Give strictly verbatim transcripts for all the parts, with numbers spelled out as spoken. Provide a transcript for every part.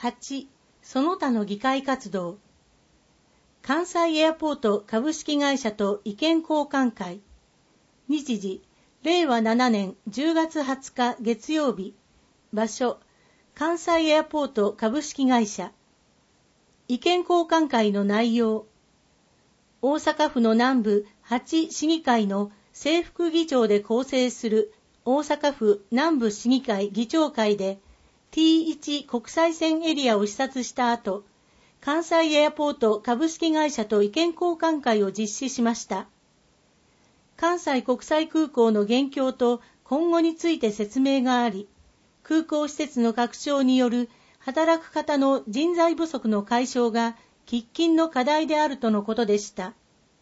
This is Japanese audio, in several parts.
はち、その他の議会活動。関西エアポート株式会社と意見交換会。日時、れいわななねんじゅうがつはつか月曜日。場所、関西エアポート株式会社。意見交換会の内容。大阪府の南部はち市議会の正副議長で構成する大阪府南部市議会議長会で ティーワン 国際線エリアを視察した後、関西エアポート株式会社と意見交換会を実施しました。関西国際空港の現況と今後について説明があり、空港施設の拡張による働く方の人材不足の解消が喫緊の課題であるとのことでした。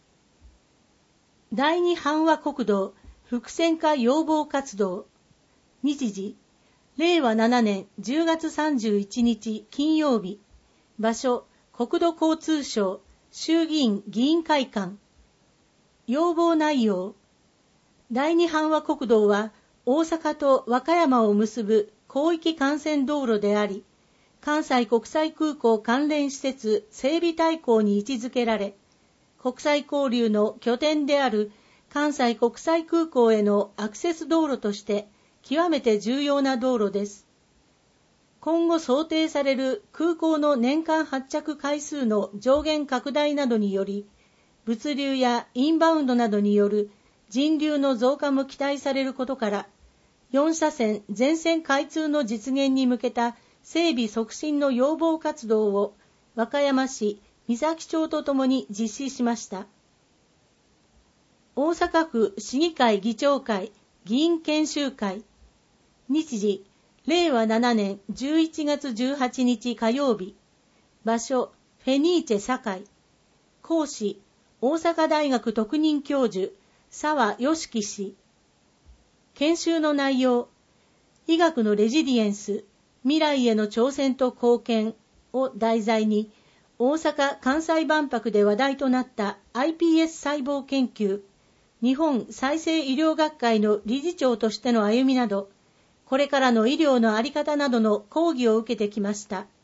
第二阪和国道複線化要望活動。日時、れいわななねんじゅうがつさんじゅういちにち金曜日。場所、国土交通省衆議院議員会館。要望内容。第二阪和国道は大阪と和歌山を結ぶ広域幹線道路であり、関西国際空港関連施設整備大綱に位置づけられ、国際交流の拠点である関西国際空港へのアクセス道路として極めて重要な道路です。今後想定される空港の年間発着回数の上限拡大などにより、物流やインバウンドなどによる人流の増加も期待されることから、よんしゃせん全線開通の実現に向けた整備促進の要望活動を和歌山市三崎町とともに実施しました。大阪府市議会議長会議員研修会。日時、れいわななねんじゅういちがつじゅうはちにち火曜日。場所、フェニーチェ堺。講師、大阪大学特任教授、澤義樹氏。研修の内容、医学のレジリエンス、未来への挑戦と貢献を題材に、大阪・関西万博で話題となった アイピーエス 細胞研究、日本再生医療学会の理事長としての歩みなど、これからの医療の在り方などの講義を受けてきました。